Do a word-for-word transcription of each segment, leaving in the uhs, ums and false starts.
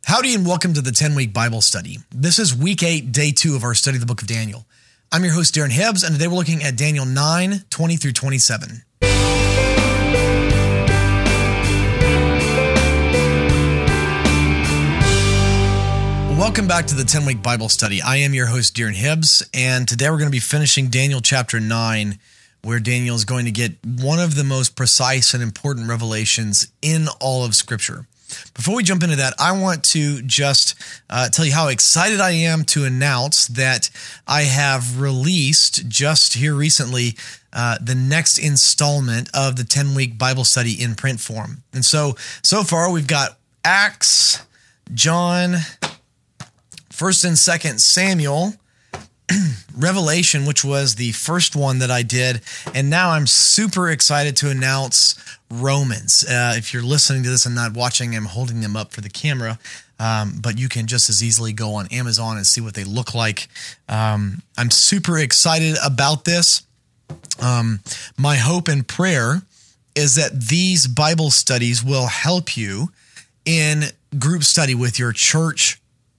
Howdy and welcome to the ten-week Bible study. This is week eight, day two of our study of the book of Daniel. I'm your host, Darren Hibbs, and today we're looking at Daniel nine, twenty through twenty-seven. Welcome back to the ten-week Bible study. I am your host, Darren Hibbs, and today we're going to be finishing Daniel chapter nine, where Daniel is going to get one of the most precise and important revelations in all of Scripture. Before we jump into that, I want to just uh, tell you how excited I am to announce that I have released just here recently uh, the next installment of the ten-week Bible study in print form. And so, so far we've got Acts, John, First and Second Samuel, Revelation, which was the first one that I did, and now I'm super excited to announce Romans. Uh, if you're listening to this and not watching, I'm holding them up for the camera, um, but you can just as easily go on Amazon and see what they look like. Um, I'm super excited about this. Um, my hope and prayer is that these Bible studies will help you in group study with your church,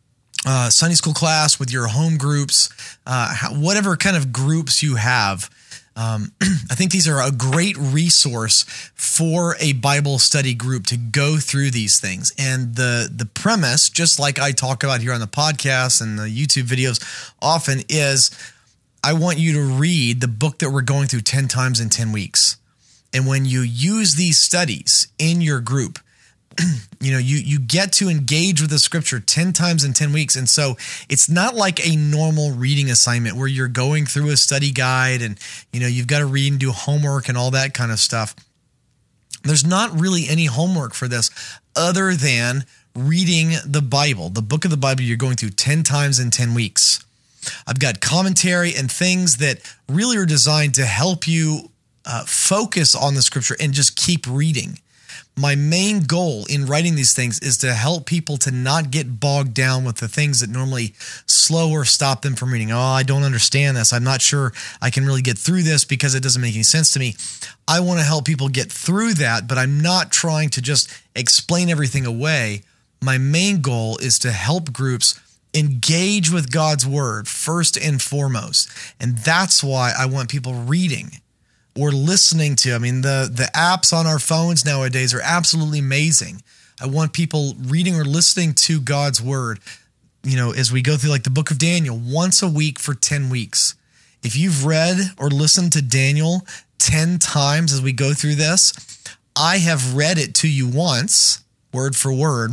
Uh, Sunday school class, with your home groups, uh, whatever kind of groups you have. Um, I think these are a great resource for a Bible study group to go through these things. And the the premise, just like I talk about here on the podcast and the YouTube videos often, is I want you to read the book that we're going through ten times in ten weeks. And when you use these studies in your group, you know, you, you get to engage with the scripture ten times in ten weeks. And so it's not like a normal reading assignment where you're going through a study guide and, you know, you've got to read and do homework and all that kind of stuff. There's not really any homework for this other than reading the Bible, the book of the Bible you're going through ten times in ten weeks. I've got commentary and things that really are designed to help you uh, focus on the scripture and just keep reading. My main goal in writing these things is to help people to not get bogged down with the things that normally slow or stop them from reading. Oh, I don't understand this. I'm not sure I can really get through this because it doesn't make any sense to me. I want to help people get through that, but I'm not trying to just explain everything away. My main goal is to help groups engage with God's word first and foremost. And that's why I want people reading or listening to. I mean, the, the apps on our phones nowadays are absolutely amazing. I want people reading or listening to God's word, you know, as we go through like the book of Daniel once a week for ten weeks. If you've read or listened to Daniel ten times as we go through this, I have read it to you once, word for word,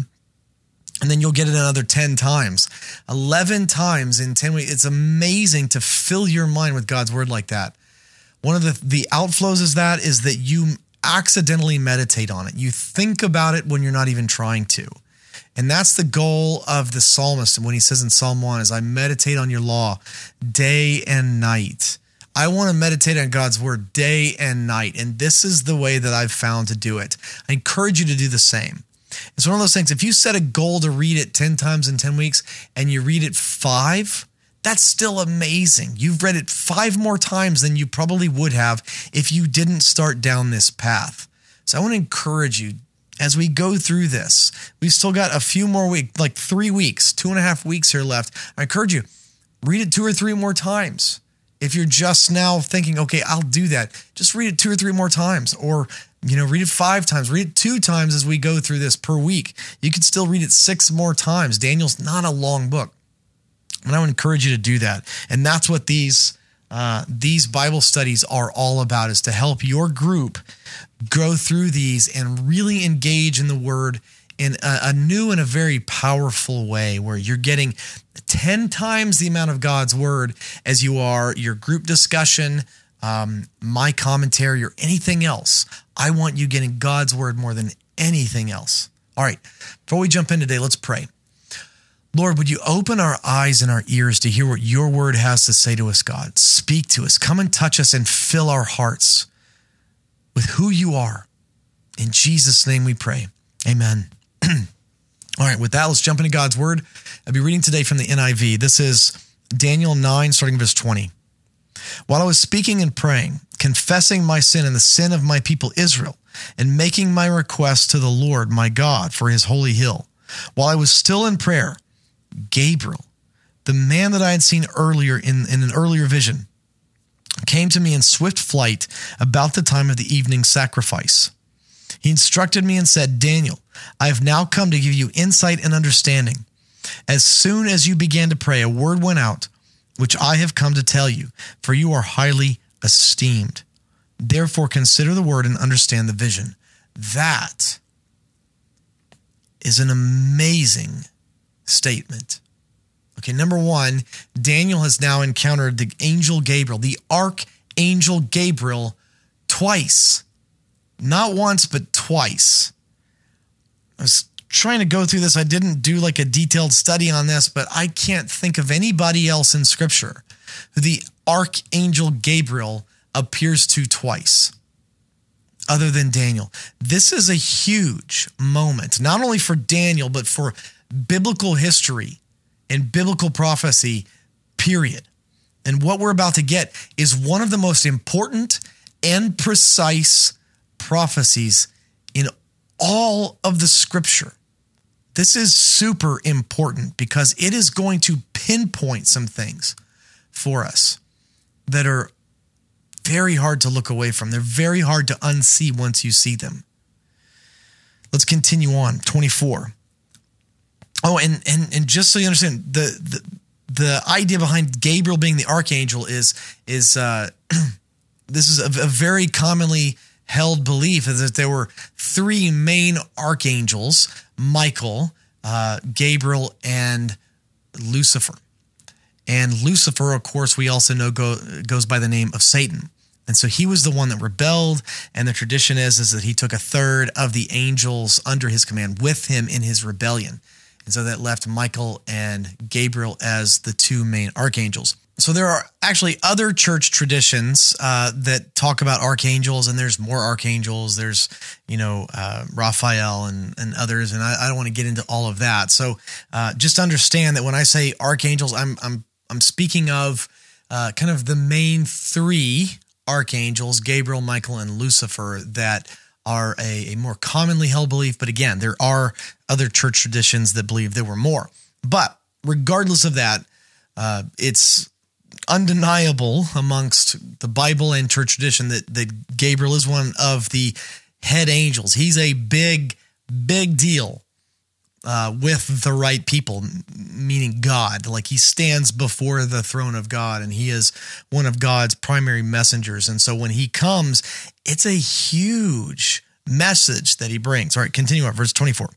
and then you'll get it another ten times, eleven times in ten weeks. It's amazing to fill your mind with God's word like that. One of the, the outflows is that is that you accidentally meditate on it. You think about it when you're not even trying to. And that's the goal of the psalmist. And when he says in Psalm one is, I meditate on your law day and night. I want to meditate on God's word day and night. And this is the way that I've found to do it. I encourage you to do the same. It's one of those things, if you set a goal to read it ten times in ten weeks and you read it five, that's still amazing. You've read it five more times than you probably would have if you didn't start down this path. So I want to encourage you as we go through this. We've still got a few more weeks, like three weeks, two and a half weeks here left. I encourage you, read it two or three more times. If you're just now thinking, okay, I'll do that, just read it two or three more times, or, you know, read it five times, read it two times as we go through this per week. You can still read it six more times. Daniel's not a long book. And I would encourage you to do that. And that's what these uh, these Bible studies are all about, is to help your group go through these and really engage in the word in a, a new and a very powerful way, where you're getting ten times the amount of God's word as you are your group discussion, um, my commentary, or anything else. I want you getting God's word more than anything else. All right, before we jump in today, let's pray. Lord, would you open our eyes and our ears to hear what your word has to say to us, God? Speak to us. Come and touch us and fill our hearts with who you are. In Jesus' name we pray. Amen. All right, with that, let's jump into God's word. I'll be reading today from the N I V. This is Daniel nine, starting in verse twenty. While I was speaking and praying, confessing my sin and the sin of my people Israel, and making my request to the Lord my God for his holy hill, While I was still in prayer, Gabriel, the man that I had seen earlier in, in an earlier vision, came to me in swift flight about the time of the evening sacrifice. He instructed me and said, Daniel, I have now come to give you insight and understanding. As soon as you began to pray, a word went out, which I have come to tell you, for you are highly esteemed. Therefore, consider the word and understand the vision. That is an amazing statement. Okay, number one, Daniel has now encountered the angel Gabriel, the archangel Gabriel, twice. Not once, but twice. I was trying to go through this. I didn't do like a detailed study on this, but I can't think of anybody else in Scripture who the archangel Gabriel appears to twice, other than Daniel. This is a huge moment, not only for Daniel, but for biblical history and biblical prophecy, period. And what we're about to get is one of the most important and precise prophecies in all of the Scripture. This is super important because it is going to pinpoint some things for us that are very hard to look away from. They're very hard to unsee once you see them. Let's continue on. twenty-four. Oh, and and and just so you understand, the the, the idea behind Gabriel being the archangel is is uh, this is a, a very commonly held belief is that there were three main archangels: Michael, uh, Gabriel, and Lucifer. And Lucifer, of course, we also know go, goes by the name of Satan. And so he was the one that rebelled, and the tradition is, is that he took a third of the angels under his command with him in his rebellion. And so that left Michael and Gabriel as the two main archangels. So there are actually other church traditions uh, that talk about archangels, and there's more archangels. There's, you know, uh, Raphael and, and others, and I, I don't want to get into all of that. So uh, just understand that when I say archangels, I'm I'm I'm speaking of uh, kind of the main three archangels, Gabriel, Michael, and Lucifer, that are a, a more commonly held belief. But again, there are other church traditions that believe there were more. But regardless of that, uh, it's undeniable amongst the Bible and church tradition that, that Gabriel is one of the head angels. He's a big, big deal uh, with the right people, meaning God. Like he stands before the throne of God, and he is one of God's primary messengers. And so when he comes, it's a huge message that he brings. All right, continue on, verse twenty-four.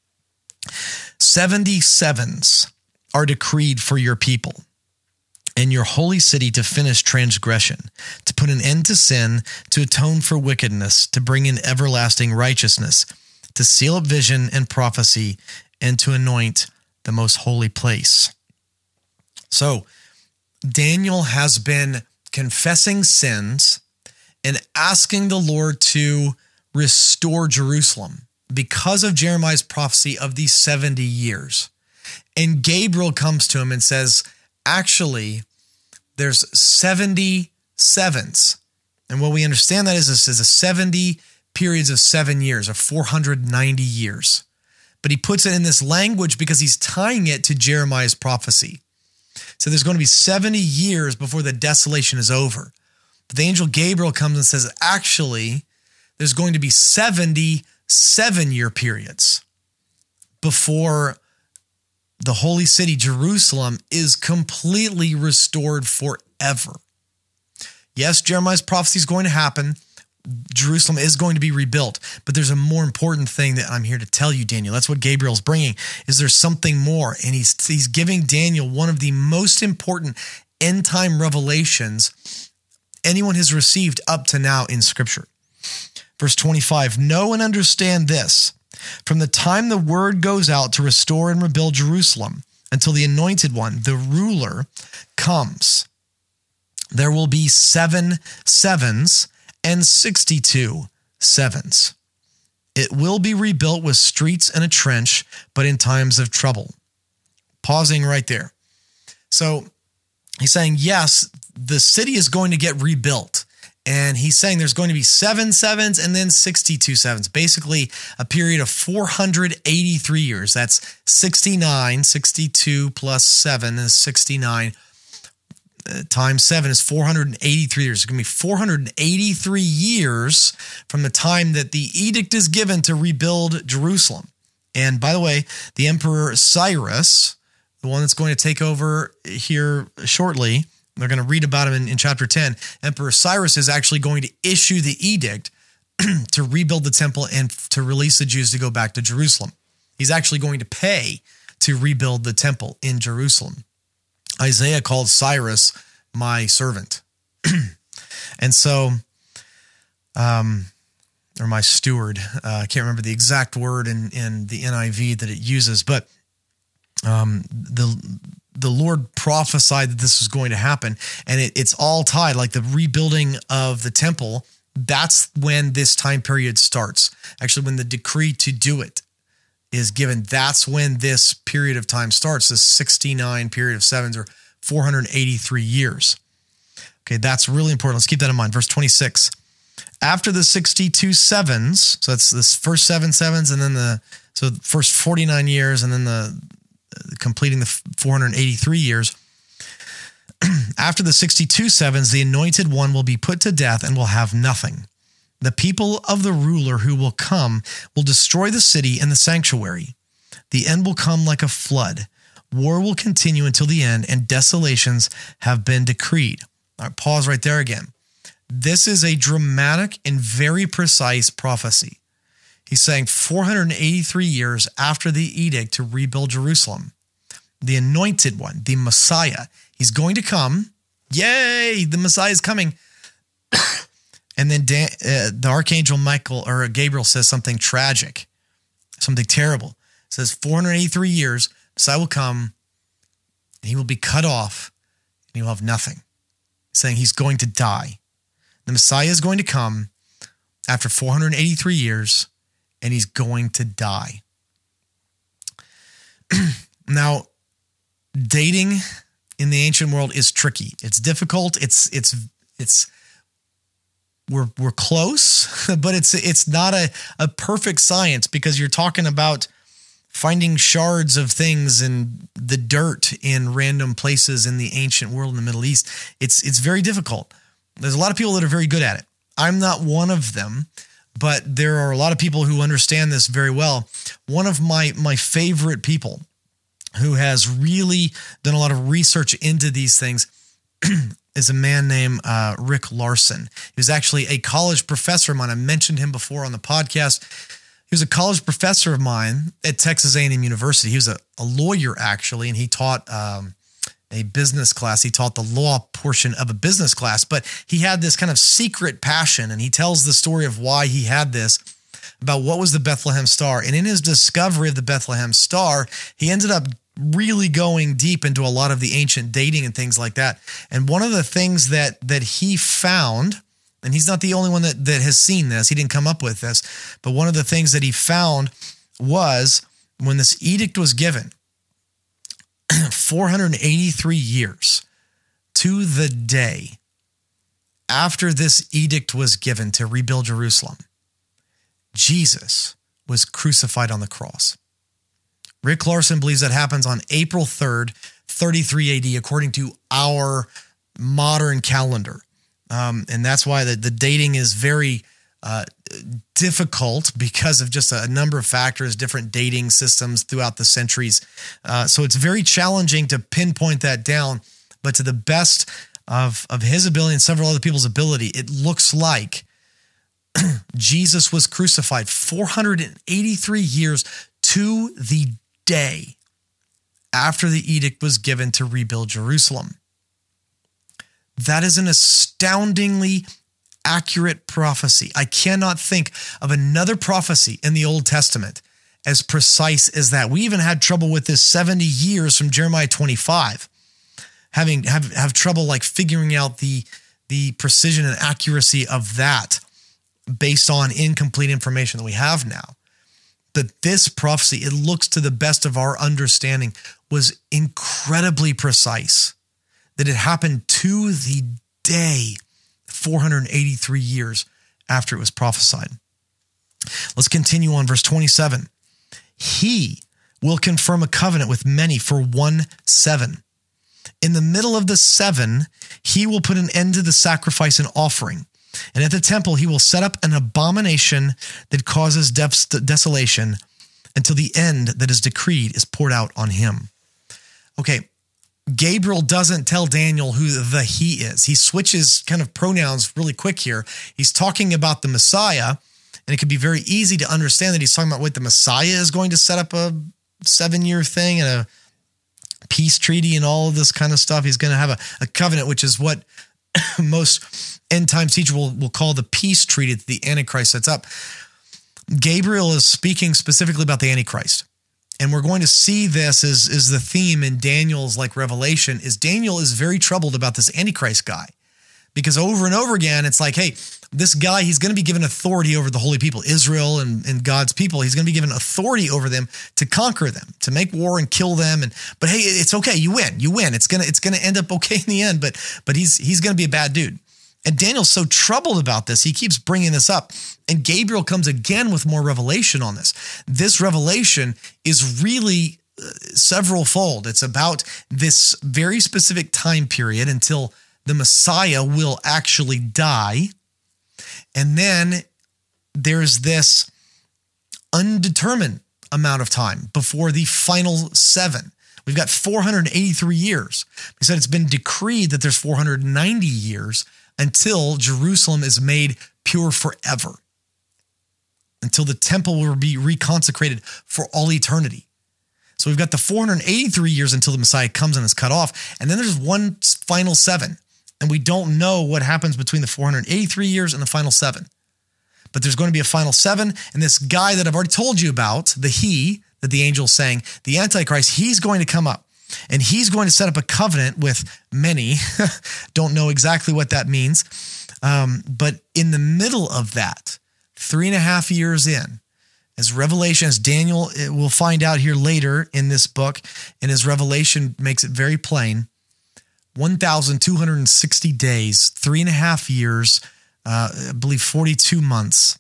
seventy sevens are decreed for your people and your holy city to finish transgression, to put an end to sin, to atone for wickedness, to bring in everlasting righteousness, to seal up vision and prophecy, and to anoint the most holy place. So Daniel has been confessing sins and asking the Lord to restore Jerusalem because of Jeremiah's prophecy of these seventy years. And Gabriel comes to him and says, actually, there's seventy sevens. And what we understand that is this is a seventy periods of seven years, or four hundred ninety years. But he puts it in this language because he's tying it to Jeremiah's prophecy. So there's going to be seventy years before the desolation is over. But the angel Gabriel comes and says, actually, there's going to be seventy seven-year periods before the holy city, Jerusalem, is completely restored forever. Yes, Jeremiah's prophecy is going to happen. Jerusalem is going to be rebuilt. But there's a more important thing that I'm here to tell you, Daniel. That's what Gabriel's bringing, is there's something more. And he's, he's giving Daniel one of the most important end-time revelations anyone has received up to now in Scripture. Verse twenty-five, know and understand this. From the time the word goes out to restore and rebuild Jerusalem until the anointed one, the ruler, comes, there will be seven sevens and sixty-two sevens. It will be rebuilt with streets and a trench, but in times of trouble. Pausing right there. So he's saying, yes, the city is going to get rebuilt. And he's saying there's going to be seven sevens and then sixty-two sevens, basically a period of four hundred eighty-three years. That's sixty-nine, sixty-two plus seven is sixty-nine. Uh, times seven is four hundred eighty-three years. It's going to be four hundred eighty-three years from the time that the edict is given to rebuild Jerusalem. And by the way, the Emperor Cyrus, the one that's going to take over here shortly, they're going to read about him in, in chapter ten. Emperor Cyrus is actually going to issue the edict to rebuild the temple and to release the Jews to go back to Jerusalem. He's actually going to pay to rebuild the temple in Jerusalem. Isaiah called Cyrus my servant. And so, um, or my steward, uh, I can't remember the exact word in, in the N I V that it uses, but um, the the Lord prophesied that this was going to happen, and it, it's all tied, like the rebuilding of the temple. That's when this time period starts. Actually, when the decree to do it is given, that's when this period of time starts, this sixty-nine period of sevens, or four hundred eighty-three years. Okay, that's really important. Let's keep that in mind. Verse twenty-six. After the sixty-two sevens, so that's this first seven sevens, and then the so the first forty-nine years, and then the uh, completing the four hundred eighty-three years. After the sixty-two sevens, the anointed one will be put to death and will have nothing. The people of the ruler who will come will destroy the city and the sanctuary. The end will come like a flood. War will continue until the end, and desolations have been decreed. All right, pause right there again. This is a dramatic and very precise prophecy. He's saying four hundred eighty-three years after the edict to rebuild Jerusalem, the anointed one, the Messiah, he's going to come. Yay, the Messiah is coming. And then Dan, uh, the archangel Michael or Gabriel says something tragic, something terrible. It says four hundred eighty-three years, Messiah will come, and he will be cut off, and he will have nothing. Saying he's going to die. The Messiah is going to come after four hundred eighty-three years, and he's going to die. Now, dating in the ancient world is tricky. It's difficult. It's it's it's we're we're close, but it's it's not a, a perfect science, because you're talking about finding shards of things in the dirt in random places in the ancient world in the Middle East. It's it's very difficult. There's a lot of people that are very good at it. I'm not one of them, but there are a lot of people who understand this very well. One of my my favorite people who has really done a lot of research into these things is a man named uh, Rick Larson. He was actually a college professor of mine. I mentioned him before on the podcast. He was a college professor of mine at Texas A and M University. He was a, a lawyer, actually, and he taught um, a business class. He taught the law portion of a business class, but he had this kind of secret passion, and he tells the story of why he had this, about what was the Bethlehem Star. And in his discovery of the Bethlehem Star, he ended up really going deep into a lot of the ancient dating and things like that. And one of the things that that he found, and he's not the only one that, that has seen this, he didn't come up with this, but one of the things that he found was when this edict was given, four hundred eighty-three years to the day after this edict was given to rebuild Jerusalem, Jesus was crucified on the cross. Rick Larson believes that happens on April third, thirty-three A D, according to our modern calendar. Um, and that's why the, the dating is very uh, difficult, because of just a number of factors, different dating systems throughout the centuries. Uh, so it's very challenging to pinpoint that down. But to the best of, of his ability and several other people's ability, it looks like Jesus was crucified four hundred eighty-three years to the day after the edict was given to rebuild Jerusalem. That is an astoundingly accurate prophecy. I cannot think of another prophecy in the Old Testament as precise as that. We even had trouble with this seventy years from Jeremiah twenty-five, having have, have trouble like figuring out the, the precision and accuracy of that based on incomplete information that we have now. But this prophecy, it looks to the best of our understanding, was incredibly precise, that it happened to the day four hundred eighty-three years after it was prophesied. Let's continue on verse twenty-seven. He will confirm a covenant with many for one seven. In the middle of the seven, he will put an end to the sacrifice and offering. And at the temple, he will set up an abomination that causes desolation until the end that is decreed is poured out on him. Okay, Gabriel doesn't tell Daniel who the he is. He switches kind of pronouns really quick here. He's talking about the Messiah, and it could be very easy to understand that he's talking about what the Messiah is going to set up a seven-year thing and a peace treaty and all of this kind of stuff. He's going to have a, a covenant, which is what most end times teachers will, will call the peace treaty that the Antichrist sets up. Gabriel is speaking specifically about the Antichrist. And we're going to see this as, as the theme in Daniel's like revelation is Daniel is very troubled about this Antichrist guy. Because over and over again, it's like, hey, this guy, he's going to be given authority over the holy people, Israel and, and God's people. He's going to be given authority over them to conquer them, to make war and kill them. And but hey, it's okay. You win. You win. It's gonna it's gonna end up okay in the end. But but he's he's going to be a bad dude. And Daniel's so troubled about this, he keeps bringing this up. And Gabriel comes again with more revelation on this. This revelation is really uh, several-fold. It's about this very specific time period until the Messiah will actually die. And then there's this undetermined amount of time before the final seven. We've got four hundred eighty-three years. He said it's been decreed that there's four hundred ninety years until Jerusalem is made pure forever, until the temple will be reconsecrated for all eternity. So we've got the four hundred eighty-three years until the Messiah comes and is cut off, and then there's one final seven, and we don't know what happens between the four hundred eighty-three years and the final seven. But there's going to be a final seven, and this guy that I've already told you about, the he that the angel's saying, the Antichrist, he's going to come up. And he's going to set up a covenant with many. Don't know exactly what that means. Um, but in the middle of that, three and a half years in, as Revelation, as Daniel will find out here later in this book, and his Revelation makes it very plain, one thousand two hundred sixty days, three and a half years, uh, I believe forty-two months,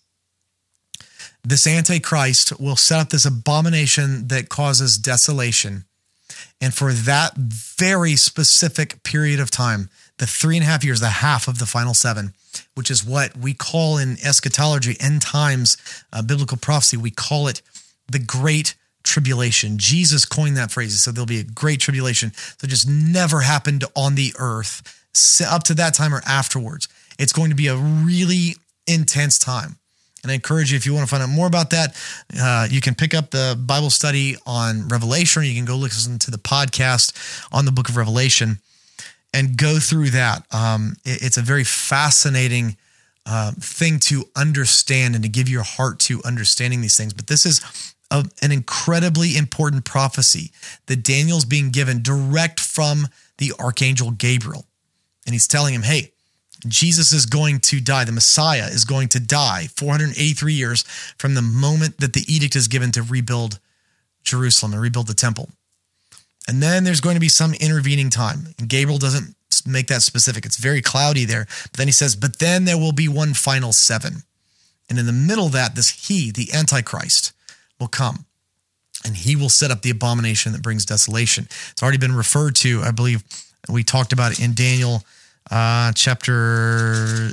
this Antichrist will set up this abomination that causes desolation. And for that very specific period of time, the three and a half years, the half of the final seven, which is what we call in eschatology, end times, uh, biblical prophecy, we call it the Great Tribulation. Jesus coined that phrase. So there'll be a great tribulation that just never happened on the earth up to that time or afterwards. It's going to be a really intense time. And I encourage you, if you want to find out more about that, uh, you can pick up the Bible study on Revelation, or you can go listen to the podcast on the book of Revelation and go through that. Um, it, it's a very fascinating uh, thing to understand and to give your heart to understanding these things. But this is a, an incredibly important prophecy that Daniel's being given direct from the archangel Gabriel. And he's telling him, hey, Jesus is going to die. The Messiah is going to die four hundred eighty-three years from the moment that the edict is given to rebuild Jerusalem and rebuild the temple. And then there's going to be some intervening time. And Gabriel doesn't make that specific. It's very cloudy there. But then he says, but then there will be one final seven. And in the middle of that, this he, the Antichrist, will come. And he will set up the abomination that brings desolation. It's already been referred to, I believe, we talked about it in Daniel Uh, chapter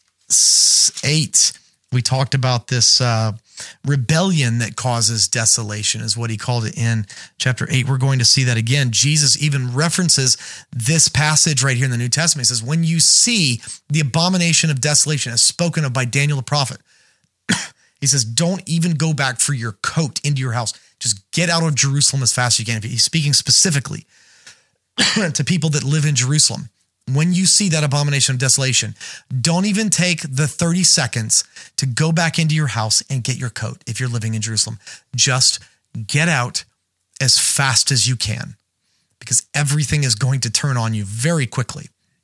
eight, we talked about this uh, rebellion that causes desolation is what he called it in chapter eight. We're going to see that again. Jesus even references this passage right here in the New Testament. He says, when you see the abomination of desolation as spoken of by Daniel the prophet, he says, don't even go back for your coat into your house. Just get out of Jerusalem as fast as you can. He's speaking specifically to people that live in Jerusalem. When you see that abomination of desolation, don't even take the thirty seconds to go back into your house and get your coat if you're living in Jerusalem. Just get out as fast as you can, because everything is going to turn on you very quickly.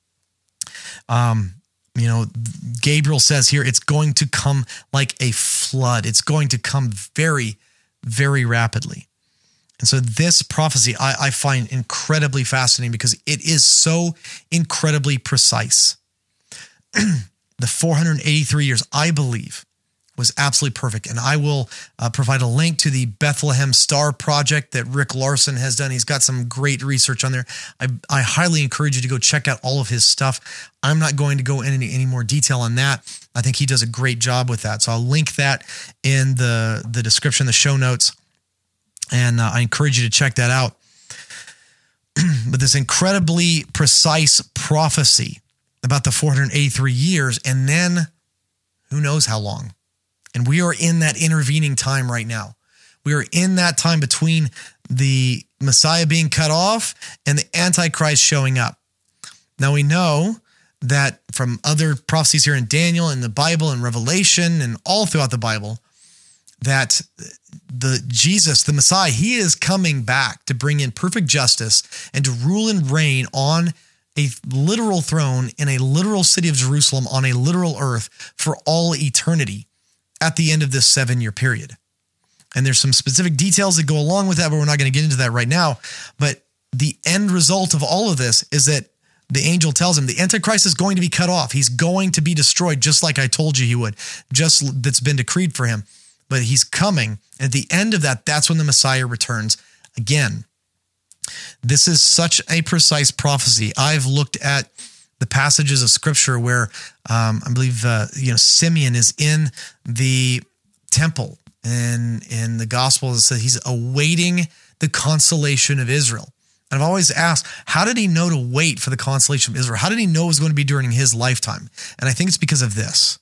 Um, you know, Gabriel says here, it's going to come like a flood. It's going to come very, very rapidly. And so this prophecy I, I find incredibly fascinating because it is so incredibly precise. the four hundred eighty-three years, I believe, was absolutely perfect. And I will uh, provide a link to the Bethlehem Star Project that Rick Larson has done. He's got some great research on there. I, I highly encourage you to go check out all of his stuff. I'm not going to go into any, any more detail on that. I think he does a great job with that. So I'll link that in the, the description, the show notes. And uh, I encourage you to check that out. But this incredibly precise prophecy about the four hundred eighty-three years, and then who knows how long. And we are in that intervening time right now. We are in that time between the Messiah being cut off and the Antichrist showing up. Now we know that from other prophecies here in Daniel and the Bible and Revelation and all throughout the Bible, that the Jesus, the Messiah, he is coming back to bring in perfect justice and to rule and reign on a literal throne in a literal city of Jerusalem on a literal earth for all eternity at the end of this seven-year period. And there's some specific details that go along with that, but we're not going to get into that right now. But the end result of all of this is that the angel tells him the Antichrist is going to be cut off. He's going to be destroyed, just like I told you he would, just that's been decreed for him. But he's coming. At the end of that, that's when the Messiah returns again. This is such a precise prophecy. I've looked at the passages of Scripture where um, I believe uh, you know Simeon is in the temple, and in the Gospel it says he's awaiting the consolation of Israel. And I've always asked, how did he know to wait for the consolation of Israel? How did he know it was going to be during his lifetime? And I think it's because of this.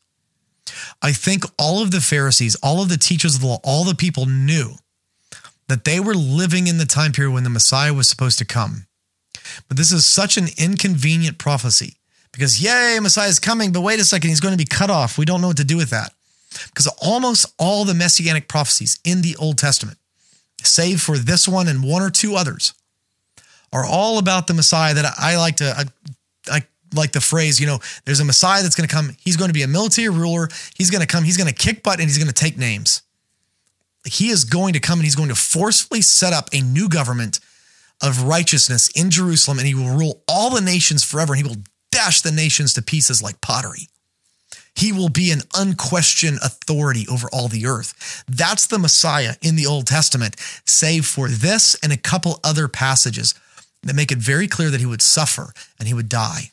I think all of the Pharisees, all of the teachers of the law, all the people knew that they were living in the time period when the Messiah was supposed to come. But this is such an inconvenient prophecy because, yay, Messiah is coming, but wait a second, he's going to be cut off. We don't know what to do with that. Because almost all the messianic prophecies in the Old Testament, save for this one and one or two others, are all about the Messiah that I like to, I, I like the phrase, you know, there's a Messiah that's going to come. He's going to be a military ruler. He's going to come. He's going to kick butt and he's going to take names. He is going to come and he's going to forcefully set up a new government of righteousness in Jerusalem, and he will rule all the nations forever, and he will dash the nations to pieces like pottery. He will be an unquestioned authority over all the earth. That's the Messiah in the Old Testament, save for this and a couple other passages that make it very clear that he would suffer and he would die.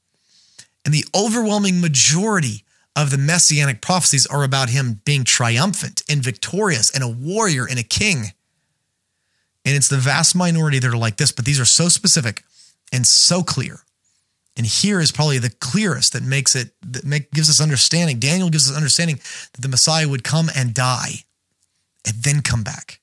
And the overwhelming majority of the messianic prophecies are about him being triumphant and victorious and a warrior and a king. And it's the vast minority that are like this, but these are so specific and so clear. And here is probably the clearest that makes it, that make, gives us understanding. Daniel gives us understanding that the Messiah would come and die and then come back.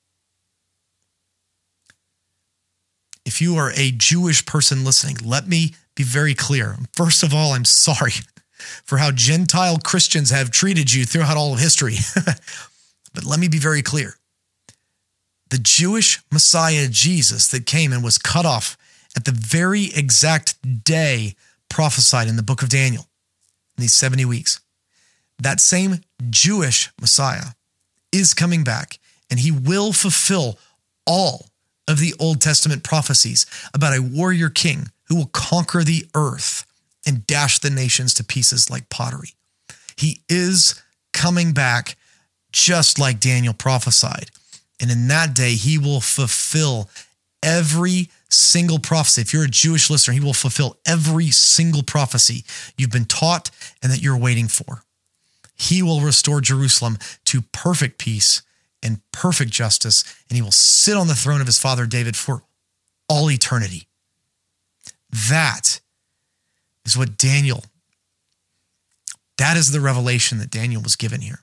If you are a Jewish person listening, let me be very clear. First of all, I'm sorry for how Gentile Christians have treated you throughout all of history. But let me be very clear. The Jewish Messiah, Jesus, that came and was cut off at the very exact day prophesied in the book of Daniel, in these seventy weeks, that same Jewish Messiah is coming back, and he will fulfill all of the Old Testament prophecies about a warrior king who will conquer the earth and dash the nations to pieces like pottery. He is coming back just like Daniel prophesied. And in that day, he will fulfill every single prophecy. If you're a Jewish listener, he will fulfill every single prophecy you've been taught and that you're waiting for. He will restore Jerusalem to perfect peace and perfect justice, and he will sit on the throne of his father David for all eternity. That is what Daniel, that is the revelation that Daniel was given here.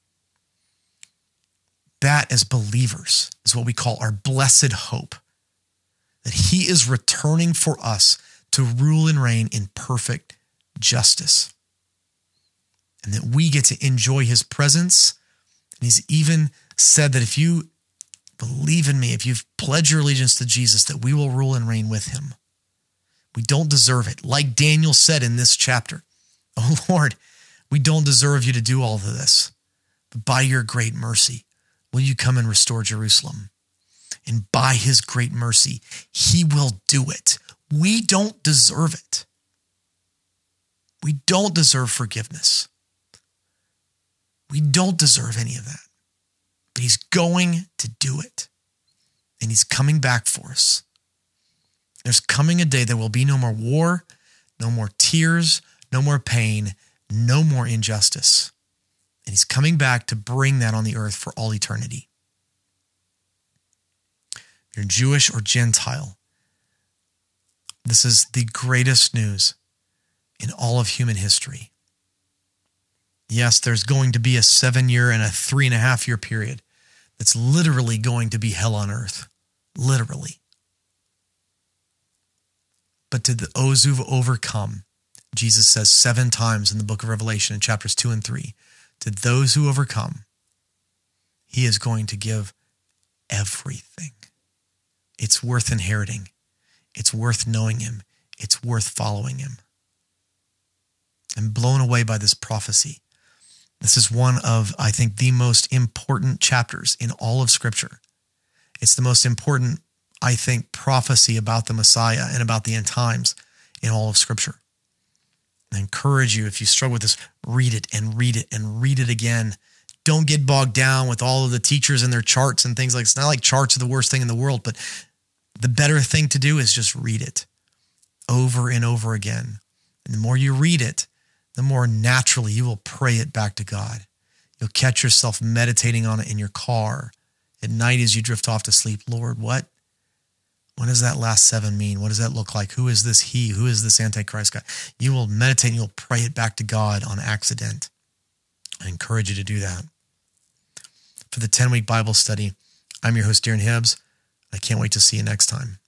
That, as believers, is what we call our blessed hope, that he is returning for us to rule and reign in perfect justice, and that we get to enjoy his presence. And he's even said that if you believe in me, if you've pledged your allegiance to Jesus, that we will rule and reign with him. We don't deserve it. Like Daniel said in this chapter, oh Lord, we don't deserve you to do all of this, but by your great mercy, will you come and restore Jerusalem? And by his great mercy, he will do it. We don't deserve it. We don't deserve forgiveness. We don't deserve any of that. But he's going to do it. And he's coming back for us. There's coming a day there will be no more war, no more tears, no more pain, no more injustice. And he's coming back to bring that on the earth for all eternity. If you're Jewish or Gentile, this is the greatest news in all of human history. Yes, there's going to be a seven-year and a three and a half year period that's literally going to be hell on earth. Literally. But to those who've overcome, Jesus says seven times in the book of Revelation in chapters two and three, to those who overcome, he is going to give everything. It's worth inheriting. It's worth knowing him. It's worth following him. I'm blown away by this prophecy. This is one of, I think, the most important chapters in all of Scripture. It's the most important, I think, prophecy about the Messiah and about the end times in all of Scripture. I encourage you, if you struggle with this, read it and read it and read it again. Don't get bogged down with all of the teachers and their charts and things like that. It's not like charts are the worst thing in the world, but the better thing to do is just read it over and over again. And the more you read it, the more naturally you will pray it back to God. You'll catch yourself meditating on it in your car at night as you drift off to sleep. Lord, what? What does that last seven mean? What does that look like? Who is this he? Who is this Antichrist guy? You will meditate and you'll pray it back to God on accident. I encourage you to do that. For the ten-week Bible study, I'm your host, Darren Hibbs. I can't wait to see you next time.